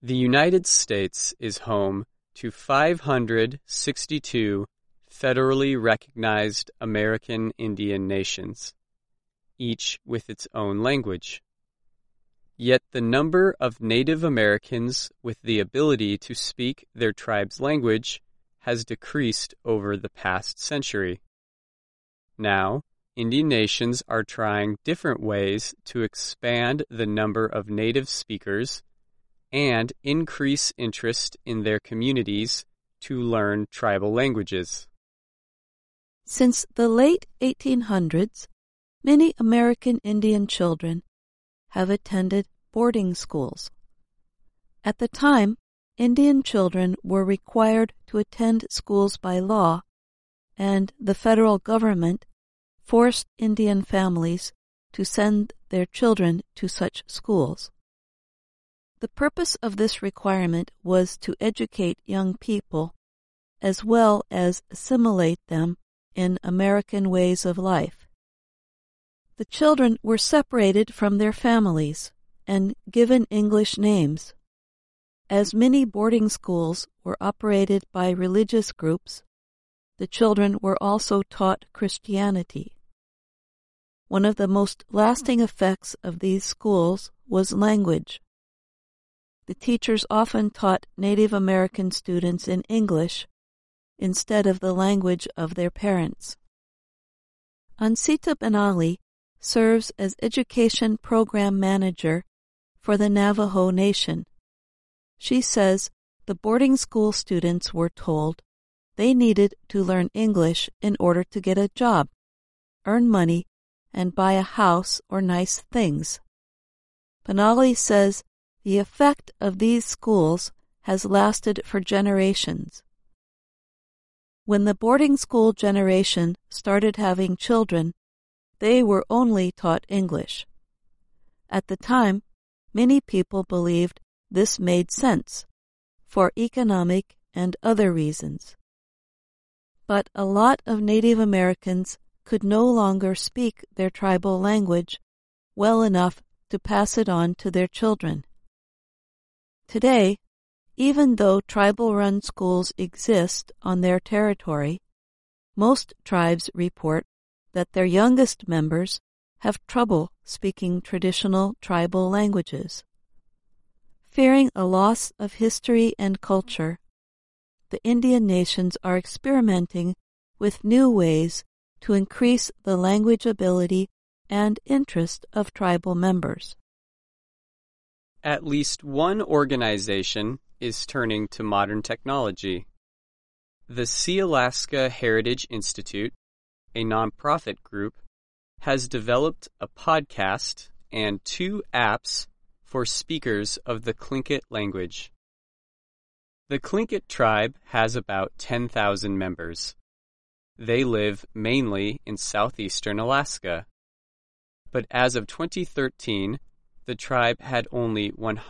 The United States is home to 562 federally recognized American Indian nations, each with its own language. Yet the number of Native Americans with the ability to speak their tribe's language has decreased over the past century. Now, Indian nations are trying different ways to expand the number of native speakers and increase interest in their communities to learn tribal languages. Since the late 1800s, many American Indian children have attended boarding schools. At the time, Indian children were required to attend schools by law, and the federal government forced Indian families to send their children to such schools. The purpose of this requirement was to educate young people as well as assimilate them in American ways of life. The children were separated from their families and given English names. As many boarding schools were operated by religious groups, the children were also taught Christianity. One of the most lasting effects of these schools was language. The teachers often taught Native American students in English instead of the language of their parents. Ansita Benali serves as Education Program Manager for the Navajo Nation. She says the boarding school students were told they needed to learn English in order to get a job, earn money, and buy a house or nice things. Benali says the effect of these schools has lasted for generations. When the boarding school generation started having children, they were only taught English. At the time, many people believed this made sense for economic and other reasons. But a lot of Native Americans could no longer speak their tribal language well enough to pass it on to their children. Today, even though tribal-run schools exist on their territory, most tribes report that their youngest members have trouble speaking traditional tribal languages. Fearing a loss of history and culture, the Indian nations are experimenting with new ways to increase the language ability and interest of tribal members. At least one organization is turning to modern technology. The Sealaska Heritage Institute, a nonprofit group, has developed a podcast and 2 apps for speakers of the Tlingit language. The Tlingit tribe has about 10,000 members. They live mainly in southeastern Alaska. But as of 2013, the tribe had only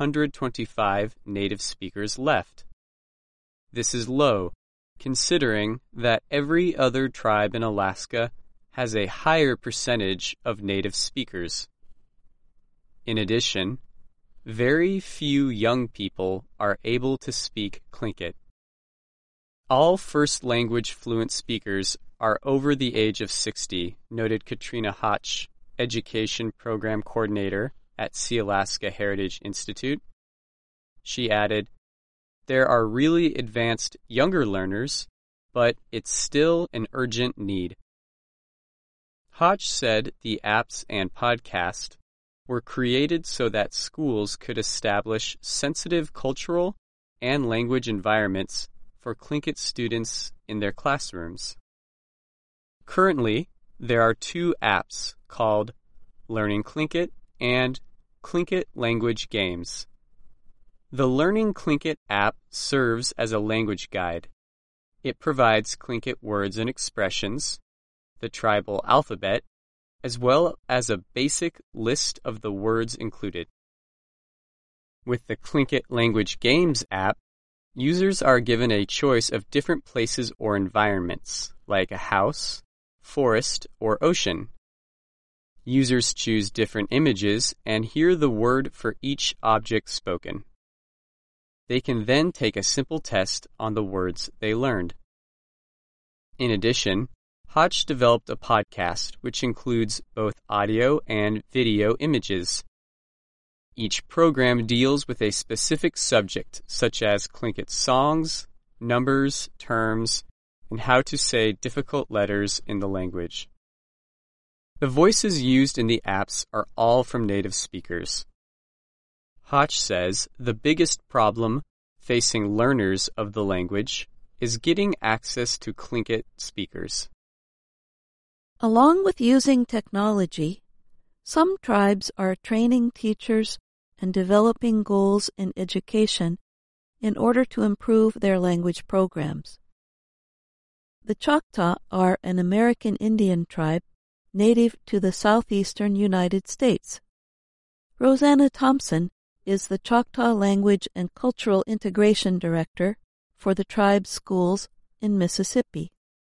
125 native speakers left. This is low, considering that every other tribe in Alaska has a higher percentage of native speakers. In addition, very few young people are able to speak Tlingit. All first-language fluent speakers are over the age of 60, noted Katrina Hotch, Education Program Coordinator at Sealaska Heritage Institute. She added, "There are really advanced younger learners, but it's still an urgent need." Hotch said the apps and podcast were created so that schools could establish sensitive cultural and language environments for Tlingit students in their classrooms. Currently, there are 2 apps called Learning Tlingit and Tlingit Language Games. The Learning Tlingit app serves as a language guide. It provides Tlingit words and expressions, the tribal alphabet, as well as a basic list of the words included. With the Tlingit Language Games app, users are given a choice of different places or environments, like a house, forest, or ocean. Users choose different images and hear the word for each object spoken. They can then take a simple test on the words they learned. In addition, Hotch developed a podcast which includes both audio and video images. Each program deals with a specific subject, such as Tlingit songs, numbers, terms, and how to say difficult letters in the language. The voices used in the apps are all from native speakers. Hotch says the biggest problem facing learners of the language is getting access to Tlingit speakers. Along with using technology, some tribes are training teachers and developing goals in education in order to improve their language programs. The Choctaw are an American Indian tribe native to the southeastern United States. Rosanna Thompson is the Choctaw Language and Cultural Integration Director for the tribe's schools in Mississippi.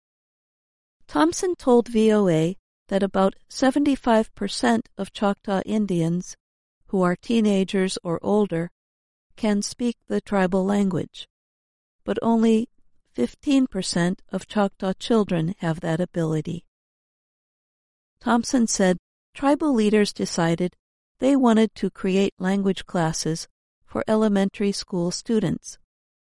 Thompson told VOA that about 75% of Choctaw Indians who are teenagers or older can speak the tribal language, but only 15% of Choctaw children have that ability. Thompson said tribal leaders decided they wanted to create language classes for elementary school students.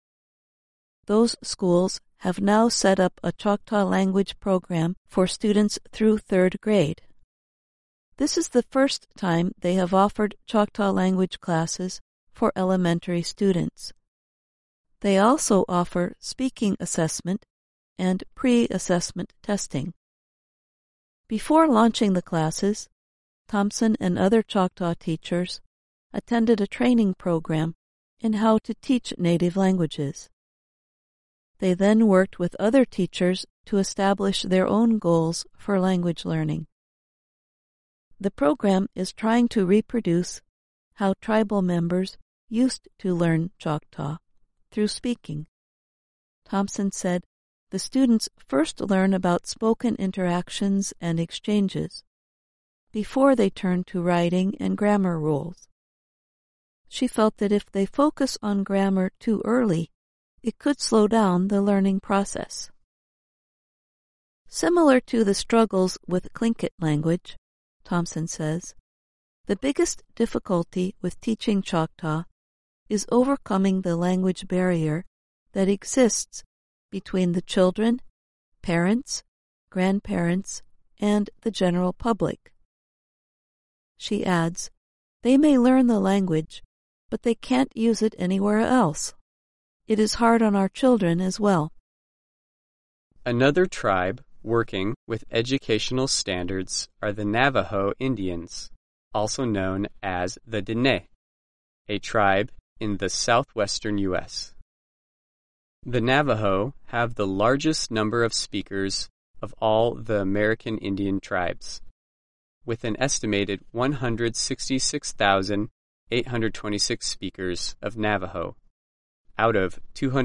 Those schools have now set up a Choctaw language program for students through 3rd grade. This is the first time they have offered Choctaw language classes for elementary students. They also offer speaking assessment and pre-assessment testing. Before launching the classes, Thompson and other Choctaw teachers attended a training program in how to teach native languages. They then worked with other teachers to establish their own goals for language learning. The program is trying to reproduce how tribal members used to learn Choctaw through speaking. Thompson said the students first learn about spoken interactions and exchanges before they turn to writing and grammar rules. She felt that if they focus on grammar too early, it could slow down the learning process. Similar to the struggles with Tlingit language, Thompson says, the biggest difficulty with teaching Choctaw is overcoming the language barrier that exists between the children, parents, grandparents, and the general public. She adds, they may learn the language, but they can't use it anywhere else. It is hard on our children as well. Another tribe working with educational standards are the Navajo Indians, also known as the Diné, a tribe in the southwestern U.S. The Navajo have the largest number of speakers of all the American Indian tribes, with an estimated 166,826 speakers of Navajo, out of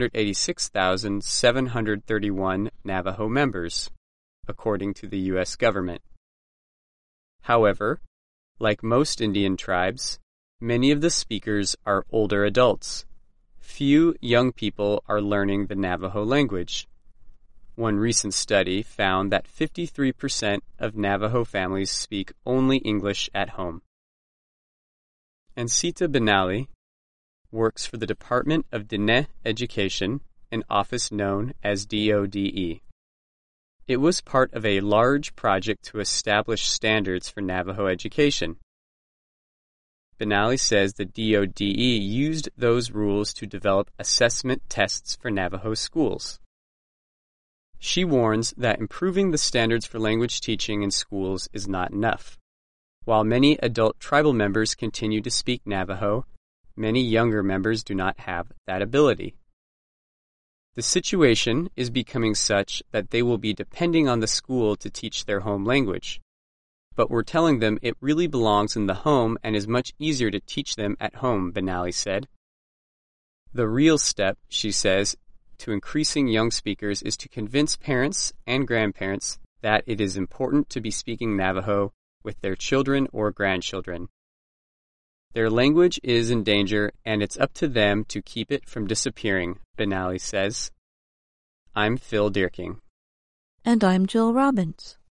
286,731 Navajo members, according to the U.S. government. However, like most Indian tribes, many of the speakers are older adults. Few young people are learning the Navajo language. One recent study found that 53% of Navajo families speak only English at home. Ancita Benally works for the Department of Diné Education, an office known as DODE. It was part of a large project to establish standards for Navajo education. Benally says the DODE used those rules to develop assessment tests for Navajo schools. She warns that improving the standards for language teaching in schools is not enough. While many adult tribal members continue to speak Navajo, many younger members do not have that ability. The situation is becoming such that they will be depending on the school to teach their home language. But we're telling them it really belongs in the home and is much easier to teach them at home, Benally said. The real step, she says, to increasing young speakers is to convince parents and grandparents that it is important to be speaking Navajo with their children or grandchildren. Their language is in danger, and it's up to them to keep it from disappearing, Benally says. I'm Phil Dierking. And I'm Jill Robbins.